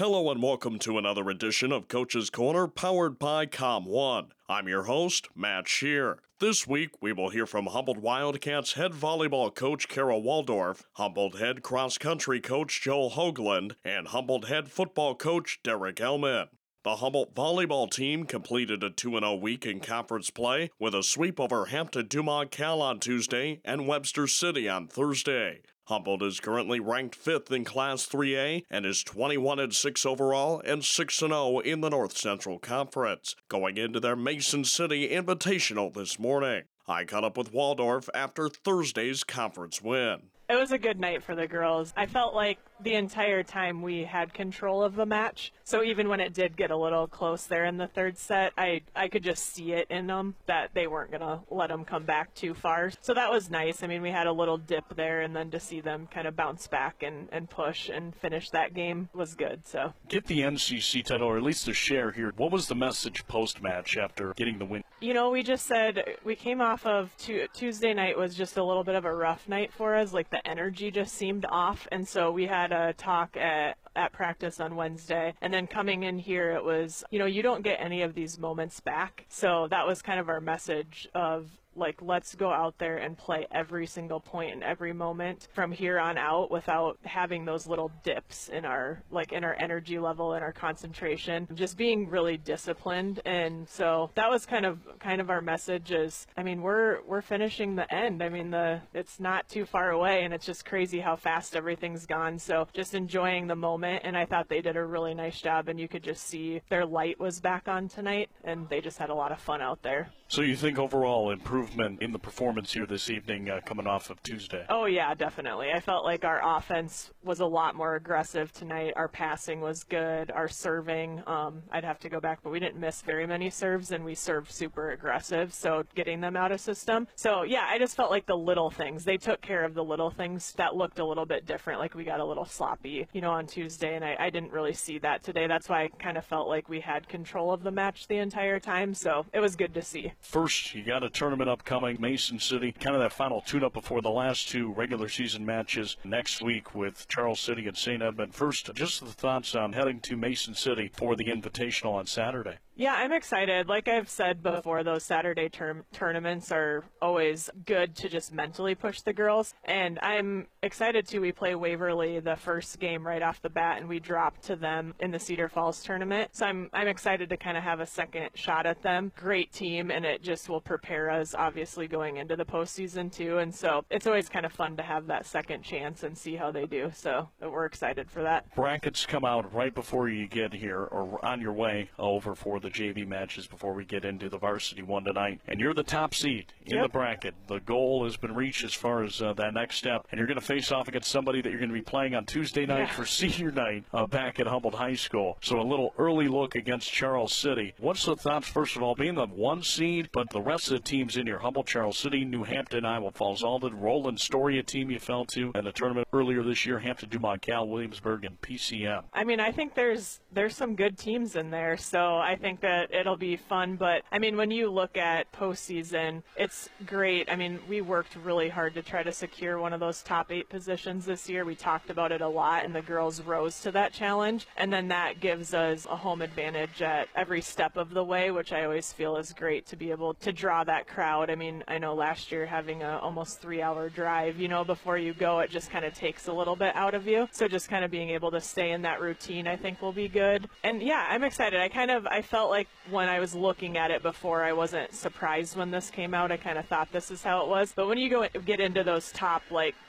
Hello and welcome to another edition of Coach's Corner, powered by ComOne. I'm your host, Matt Shear. This week, we will hear from Humboldt Wildcats head volleyball coach Carol Waldorf, Humboldt head cross-country coach Joel Hoagland, and Humboldt head football coach Derek Elman. The Humboldt volleyball team completed a 2-0 week in conference play with a sweep over Hampton-Dumont Cal on Tuesday and Webster City on Thursday. Humboldt is currently ranked 5th in Class 3A and is 21-6 overall and 6-0 in the North Central Conference, going into their Mason City Invitational this morning. I caught up with Waldorf after Thursday's conference win. It was a good night for the girls. I felt like the entire time we had control of the match. So even when it did get a little close there in the third set, I could just see it in them that they weren't going to let them come back too far. So that was nice. I mean, we had a little dip there, and then to see them kind of bounce back and push and finish that game was good. So get the NCC title, or at least a share here. What was the message post-match after getting the win? You know, we just said we came off of Tuesday night was just a little bit of a rough night for us. Like the energy just seemed off, and so we had a talk at practice on Wednesday, and then coming in here it was, you don't get any of these moments back. So that was kind of our message of, like, let's go out there and play every single point and every moment from here on out without having those little dips in our energy level and our concentration, just being really disciplined. And so that was kind of our message is, I mean, we're finishing the end. I mean, it's not too far away, and it's just crazy how fast everything's gone. So just enjoying the moment, and I thought they did a really nice job, and you could just see their light was back on tonight, and they just had a lot of fun out there. So you think overall improvement in the performance here this evening coming off of Tuesday? Oh, yeah, definitely. I felt like our offense was a lot more aggressive tonight. Our passing was good. Our serving, I'd have to go back, but we didn't miss very many serves, and we served super aggressive, so getting them out of system. So, yeah, I just felt like the little things. They took care of the little things that looked a little bit different. Like we got a little sloppy, on Tuesday, and I didn't really see that today. That's why I kind of felt like we had control of the match the entire time, so it was good to see. First, you got a tournament upcoming, Mason City, kind of that final tune-up before the last two regular season matches next week with Charles City and St. Edmund. First, just the thoughts on heading to Mason City for the Invitational on Saturday. Yeah, I'm excited. Like I've said before, those Saturday tournaments are always good to just mentally push the girls. And I'm excited, too. We play Waverly the first game right off the bat, and we drop to them in the Cedar Falls tournament. So I'm excited to kind of have a second shot at them. Great team, and it just will prepare us, obviously, going into the postseason, too. And so it's always kind of fun to have that second chance and see how they do. So we're excited for that. Brackets come out right before you get here, or on your way over for the JV matches before we get into the varsity one tonight. And you're the top seed in the bracket. The goal has been reached as far as that next step. And you're going to face off against somebody that you're going to be playing on Tuesday night for senior night back at Humboldt High School. So a little early look against Charles City. What's the thoughts, first of all, being the one seed, but the rest of the teams in here, Humboldt, Charles City, New Hampton, Iowa Falls, Alden, Roland, Storia team you fell to, and the tournament earlier this year, Hampton-Dumont, Cal, Williamsburg, and PCM. I mean, I think there's some good teams in there, so I think that it'll be fun. But, I mean, when you look at postseason, it's great. I mean, we worked really hard to try to secure one of those top 8 positions this year. We talked about it a lot, and the girls rose to that challenge. And then that gives us a home advantage at every step of the way, which I always feel is great to be able to draw that crowd. I mean, I know last year having a almost 3-hour drive, before you go, it just kind of takes a little bit out of you. So just kind of being able to stay in that routine, I think, will be good. And, yeah, I'm excited. I felt like when I was looking at it before, I wasn't surprised when this came out. I kind of thought this is how it was. But when you get into those top,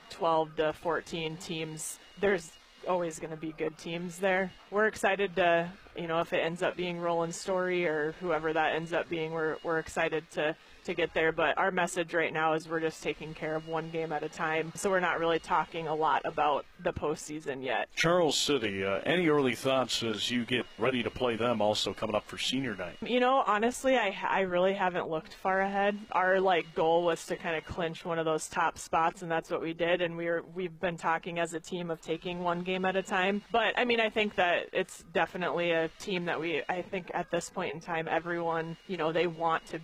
12 to 14 teams, there's always going to be good teams there. We're excited to, if it ends up being Roland Story or whoever that ends up being, we're excited to get there. But our message right now is we're just taking care of one game at a time. So we're not really talking a lot about the postseason yet. Charles City, any early thoughts as you get ready to play them also coming up for senior night? Honestly, I really haven't looked far ahead. Our goal was to kind of clinch one of those top spots, and that's what we did. And we've been talking as a team of taking one game at a time. But I mean, I think that it's definitely a team that I think at this point in time, everyone, they want to beat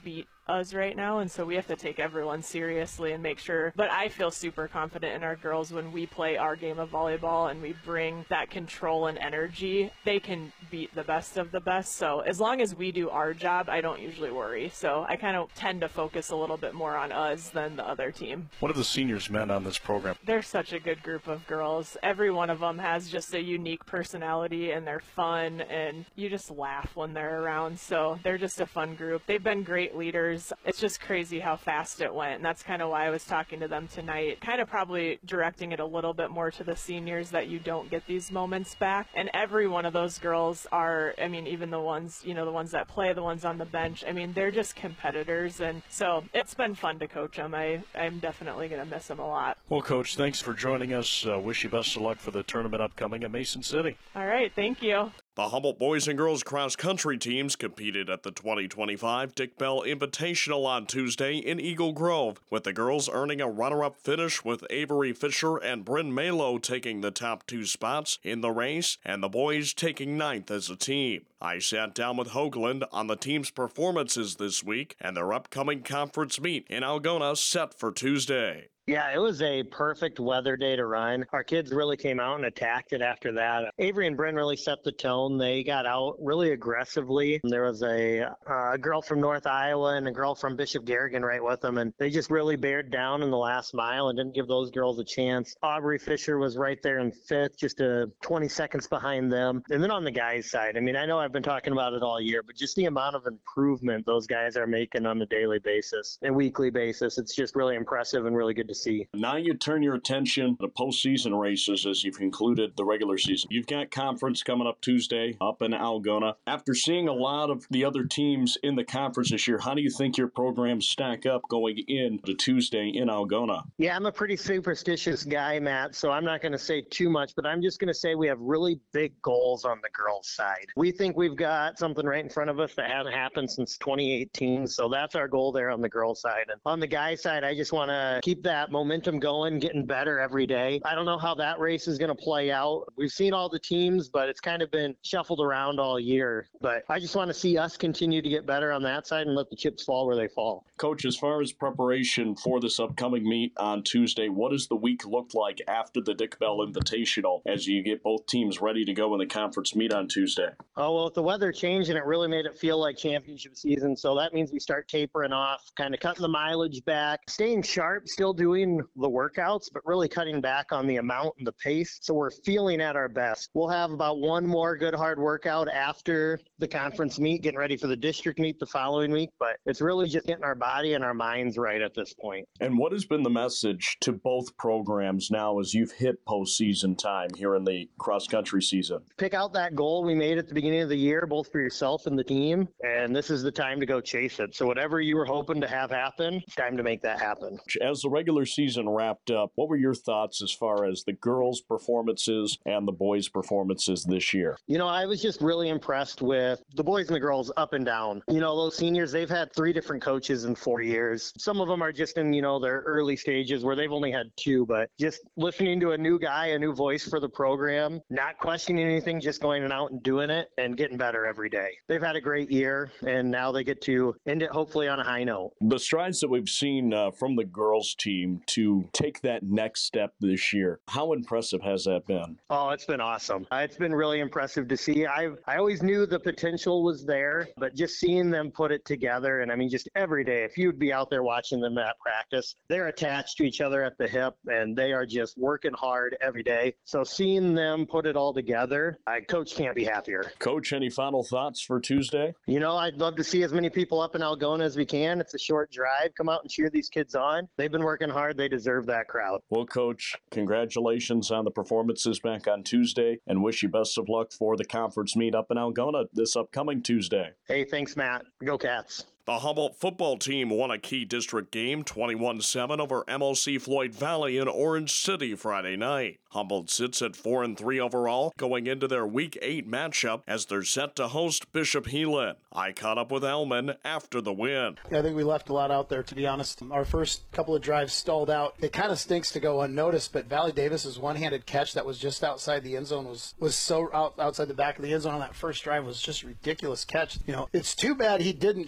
us right now, and so we have to take everyone seriously and make sure. But I feel super confident in our girls when we play our game of volleyball and we bring that control and energy. They can beat the best of the best. So as long as we do our job, I don't usually worry. So I kind of tend to focus a little bit more on us than the other team. What have the seniors meant on this program? They're such a good group of girls. Every one of them has just a unique personality, and they're fun, and you just laugh when they're around. So they're just a fun group. They've been great leaders. It's just crazy how fast it went, and that's kind of why I was talking to them tonight, kind of probably directing it a little bit more to the seniors that you don't get these moments back. And every one of those girls are, I mean, even the ones, you know, the ones that play, the ones on the bench, I mean, they're just competitors, and so it's been fun to coach them. I'm definitely going to miss them a lot. Well, Coach, thanks for joining us. Wish you best of luck for the tournament upcoming at Mason City. All right, thank you. The Humboldt boys and girls cross-country teams competed at the 2025 Dick Bell Invitational on Tuesday in Eagle Grove, with the girls earning a runner-up finish with Avery Fisher and Bryn Malo taking the top 2 spots in the race, and the boys taking 9th as a team. I sat down with Hoagland on the team's performances this week and their upcoming conference meet in Algona set for Tuesday. Yeah, it was a perfect weather day to run. Our kids really came out and attacked it after that. Avery and Bryn really set the tone. They got out really aggressively. There was a girl from North Iowa and a girl from Bishop Garrigan right with them, and they just really bared down in the last mile and didn't give those girls a chance. Aubrey Fisher was right there in 5th, just 20 seconds behind them. And then on the guys' side, I mean, I know I've been talking about it all year, but just the amount of improvement those guys are making on a daily basis and weekly basis, it's just really impressive and really good to see. Now you turn your attention to postseason races as you've concluded the regular season. You've got conference coming up Tuesday up in Algona. After seeing a lot of the other teams in the conference this year, how do you think your programs stack up going into Tuesday in Algona? Yeah, I'm a pretty superstitious guy, Matt, so I'm not going to say too much, but I'm just going to say we have really big goals on the girls' side. We think we've got something right in front of us that hasn't happened since 2018, so that's our goal there on the girls' side. And on the guys' side, I just want to keep that momentum going, getting better every day. I don't know how that race is going to play out. We've seen all the teams, but it's kind of been shuffled around all year. But I just want to see us continue to get better on that side and let the chips fall where they fall. Coach, as far as preparation for this upcoming meet on Tuesday, what does the week look like after the Dick Bell Invitational as you get both teams ready to go in the conference meet on Tuesday? Oh, well, if the weather changed and it really made it feel like championship season, so that means we start tapering off, kind of cutting the mileage back, staying sharp, still doing the workouts, but really cutting back on the amount and the pace. So we're feeling at our best. We'll have about one more good hard workout after the conference meet, getting ready for the district meet the following week, but it's really just getting our body and our minds right at this point. And what has been the message to both programs now as you've hit postseason time here in the cross-country season? Pick out that goal we made at the beginning of the year, both for yourself and the team, and this is the time to go chase it. So whatever you were hoping to have happen, it's time to make that happen. As the regular season wrapped up, what were your thoughts as far as the girls' performances and the boys' performances this year? You know, I was just really impressed with the boys and the girls up and down. You know, those seniors, they've had 3 different coaches in 4 years. Some of them are just in, you know, their early stages where they've only had 2, but just listening to a new guy, a new voice for the program, not questioning anything, just going out and doing it and getting better every day. They've had a great year, and now they get to end it hopefully on a high note. The strides that we've seen from the girls' team to take that next step this year, how impressive has that been? Oh, it's been awesome. It's been really impressive to see. I always knew the potential was there, but just seeing them put it together, and I mean, just every day, if you'd be out there watching them at practice, they're attached to each other at the hip, and they are just working hard every day. So seeing them put it all together, Coach can't be happier. Coach, any final thoughts for Tuesday? You know, I'd love to see as many people up in Algona as we can. It's a short drive. Come out and cheer these kids on. They've been working hard. They deserve that crowd. Well, Coach, congratulations on the performances back on Tuesday, and wish you best of luck for the conference meet up in Algona this upcoming Tuesday. Hey, thanks, Matt. Go Cats. The Humboldt football team won a key district game 21-7 over MLC Floyd Valley in Orange City Friday night. Humboldt sits at 4-3 overall going into their Week 8 matchup as they're set to host Bishop Heelan. I caught up with Elman after the win. I think we left a lot out there, to be honest. Our first couple of drives stalled out. It kind of stinks to go unnoticed, but Valley Davis's one-handed catch that was just outside the end zone was so outside the back of the end zone on that first drive was just a ridiculous catch. You know, it's too bad he didn't just get a foot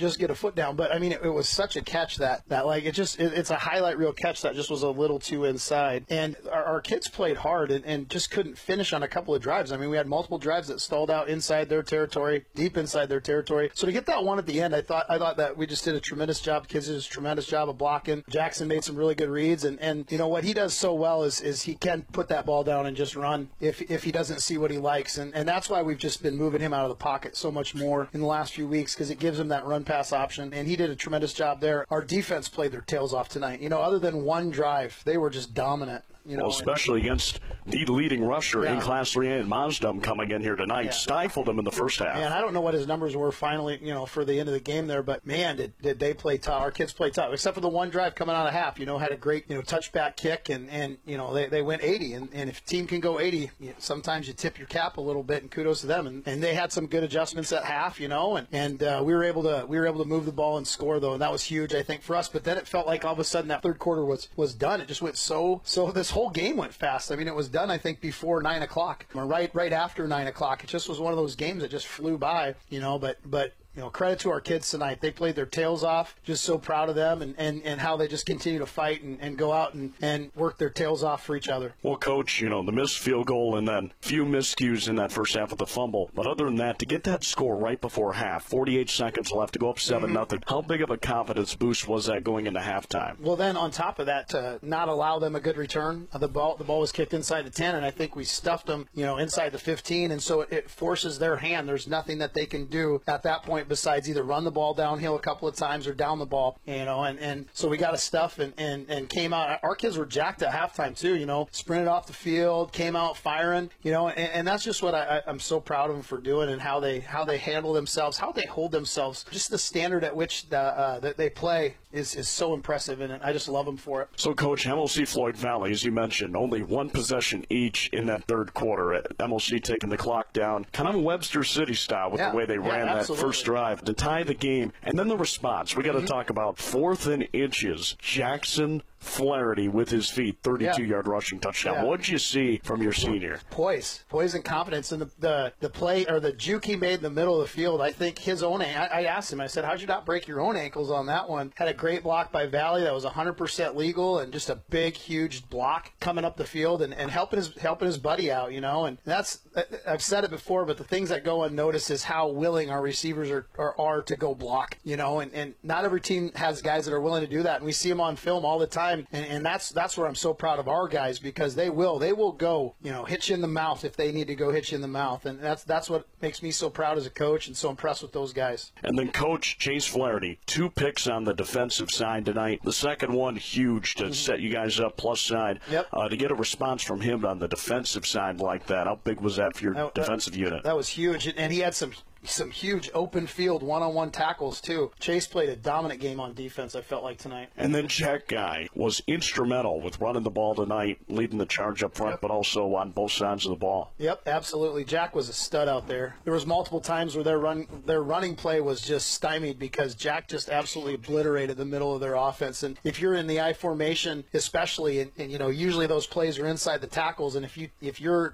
foot down. But I mean, it was such a catch that like it's a highlight reel catch that just was a little too inside. And our kids played hard and just couldn't finish on a couple of drives. I mean, we had multiple drives that stalled out inside their territory, deep inside their territory. So to get that one at the end, I thought that we just did a tremendous job. Kids did a tremendous job of blocking. Jackson made some really good reads, and you know what he does so well is he can put that ball down and just run if he doesn't see what he likes, and that's why we've just been moving him out of the pocket so much more in the last few weeks, because it gives him that run pass option, and he did a tremendous job there. Our defense played their tails off tonight. You know, other than one drive, they were just dominant. You know, well, especially against the leading rusher in Class 3A and Mazdam coming in here tonight, stifled him in the first half. Man, I don't know what his numbers were finally, you know, for the end of the game there, but man, did they play tough. Our kids played tough, except for the one drive coming out of half. You know, had a great, you know, touchback kick, and you know, they went 80, and if a team can go 80, you know, sometimes you tip your cap a little bit, and kudos to them. And they had some good adjustments at half, you know, and we were able to move the ball and score though, and that was huge, I think, for us. But then it felt like all of a sudden that third quarter was done. It just went so. This whole game went fast. I mean, it was done, I think, before 9 o'clock, or right after 9 o'clock. It just was one of those games that just flew by, you know, but you know, credit to our kids tonight. They played their tails off. Just so proud of them and how they just continue to fight and go out and work their tails off for each other. Well, Coach, you know, the missed field goal and then a few miscues in that first half of the fumble. But other than that, to get that score right before half, 48 seconds left to go up 7-0, how big of a confidence boost was that going into halftime? Well, then on top of that, to not allow them a good return, the ball was kicked inside the 10, and I think we stuffed them, you know, inside the 15, and so it forces their hand. There's nothing that they can do at that point besides either run the ball downhill a couple of times or down the ball, you know, and so we got to stuff and came out. Our kids were jacked at halftime too, you know, sprinted off the field, came out firing, you know, and that's just what I'm so proud of them for doing, and how they handle themselves, how they hold themselves. Just the standard at which that they play is so impressive, and I just love them for it. So, Coach, MLC Floyd Valley, as you mentioned, only one possession each in that third quarter. MLC taking the clock down, kind of Webster City style with the way they ran that first drive to tie the game. And then the response. We got to talk about 4th and inches. Jackson Flaherty with his feet, 32-yard rushing touchdown. Yeah. What did you see from your senior? Poise and confidence. And the play, or the juke he made in the middle of the field, I think his own, I asked him, I said, how'd you not break your own ankles on that one? Had a great block by Valley that was 100% legal, and just a big, huge block coming up the field and helping his buddy out, you know. And that's, I've said it before, but the things that go unnoticed is how willing our receivers are to go block, you know. And not every team has guys that are willing to do that. And we see them on film all the time. And that's where I'm so proud of our guys, because they will go, you know, hit you in the mouth if they need to go hit you in the mouth. And that's what makes me so proud as a coach and so impressed with those guys. And then Coach Chase Flaherty, 2 picks on the defensive side tonight. The second one, huge to set you guys up plus side. Yep. To get a response from him on the defensive side like that, how big was that for your defensive unit? That was huge. And he had some huge open field one-on-one tackles too. Chase played a dominant game on defense, I felt like, tonight. And then Jack Guy was instrumental with running the ball tonight, leading the charge up front, but also on both sides of the ball. Yep, absolutely. Jack was a stud out there. There was multiple times where their running play was just stymied because Jack just absolutely obliterated the middle of their offense. And if you're in the I formation, especially, and you know, usually those plays are inside the tackles, and if your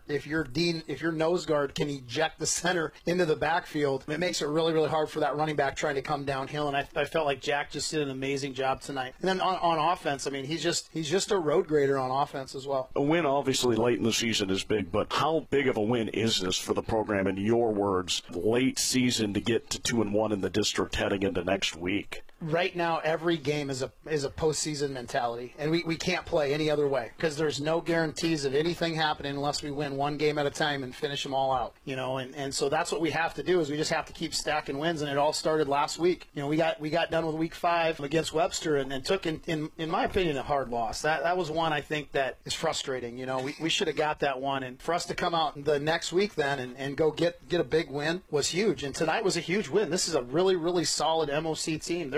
nose guard can eject the center into the backfield, it makes it really, really hard for that running back trying to come downhill. And I felt like Jack just did an amazing job tonight. And then on offense, I mean, he's just a road grader on offense as well. A win, obviously, late in the season is big, but how big of a win is this for the program, in your words, late season to get to 2-1 in the district heading into next week? Right now, every game is a postseason mentality, and we can't play any other way, because there's no guarantees of anything happening unless we win one game at a time and finish them all out, you know. And so that's what we have to do, is we just have to keep stacking wins. And it all started last week. You know, we got done with week 5 against Webster and took in my opinion a hard loss. That was one I think that is frustrating. You know, we should have got that one, and for us to come out the next week then and go get a big win was huge. And tonight was a huge win. This is a really, really solid MOC team.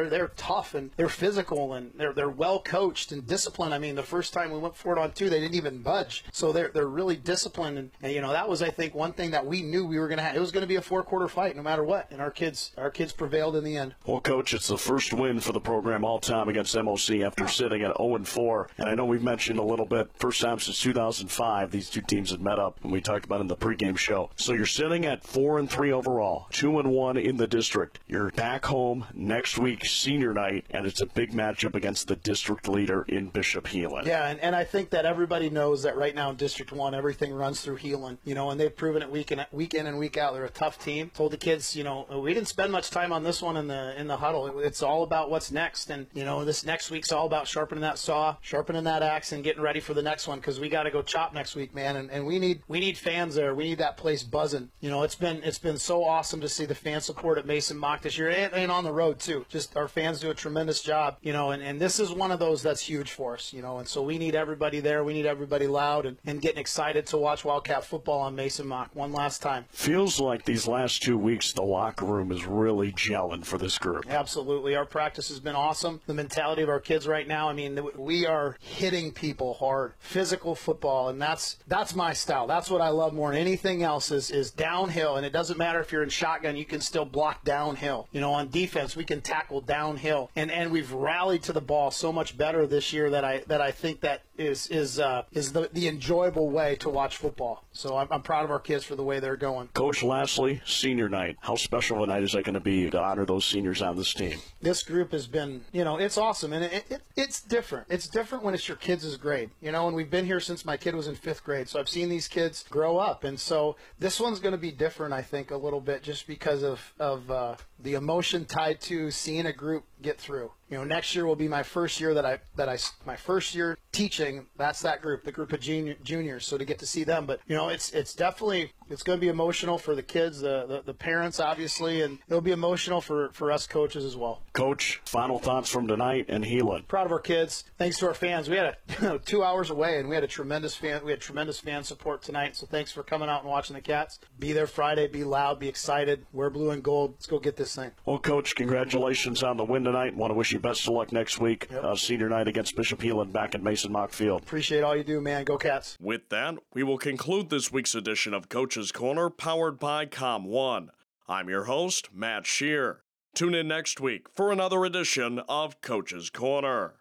they're tough and they're physical and they're well coached and disciplined. I mean, the first time we went for it on 2, they didn't even budge. So they're really disciplined, and you know, that was, I think, one thing that we knew we were going to have. It was going to be a 4-quarter fight no matter what, and our kids prevailed in the end. Well, Coach, it's the first win for the program all time against MOC after sitting at 0-4. And I know we've mentioned a little bit, first time since 2005, these two teams had met up, and we talked about it in the pregame show. So you're sitting at 4-3 overall, 2-1 in the district. You're back home next week, senior night, and it's a big matchup against the district leader in Bishop Heelan. Yeah, and I think that everybody knows that right now in District 1, everything runs through Heelan, you know, and they've proven it week in and week out. They're a tough team. Told the kids, you know, we didn't spend much time on this one in the huddle. It's all about what's next, and, you know, this next week's all about sharpening that saw, sharpening that axe, and getting ready for the next one, because we got to go chop next week, man, and we need fans there. We need that place buzzing. You know, it's been so awesome to see the fan support at Mason Mock this year, and on the road too. Just our fans do a tremendous job, you know, and this is one of those that's huge for us, you know, and so we need everybody there. We need everybody loud and getting excited to watch Wildcat football on Mason Mock one last time. Feels like these last 2 weeks the locker room is really gelling for this group. Absolutely. Our practice has been awesome. The mentality of our kids right now, I mean, we are hitting people hard. Physical football, and that's my style. That's what I love more than anything else is downhill, and it doesn't matter if you're in shotgun, you can still block downhill. You know, on defense, we can tackle downhill, and we've rallied to the ball so much better this year that I think that is the enjoyable way to watch football. So I'm proud of our kids for the way they're going. Coach, lastly, senior night. How special of a night is that going to be to honor those seniors on this team? This group has been, you know, it's awesome, and it's different. It's different when it's your kids' grade, you know, and we've been here since my kid was in 5th grade, so I've seen these kids grow up, and so this one's going to be different, I think, a little bit, just because of the emotion tied to seeing a group get through. You know, next year will be my first year my first year teaching. That's that group, the group of juniors. So to get to see them, but you know, it's definitely, it's going to be emotional for the kids, the parents, obviously, and it'll be emotional for us coaches as well. Coach, final thoughts from tonight and Heelan. Proud of our kids. Thanks to our fans. We had 2 hours away, and we had tremendous fan support tonight. So thanks for coming out and watching the Cats. Be there Friday. Be loud. Be excited. Wear blue and gold. Let's go get this thing. Well, Coach, congratulations on the win tonight. Want to wish you best of luck next week. Yep. Senior night against Bishop Heelan back at Mason Mock Field. Appreciate all you do, man. Go Cats. With that, we will conclude this week's edition of Coach's Corner, powered by Com1. I'm your host, Matt Shear. Tune in next week for another edition of Coach's Corner.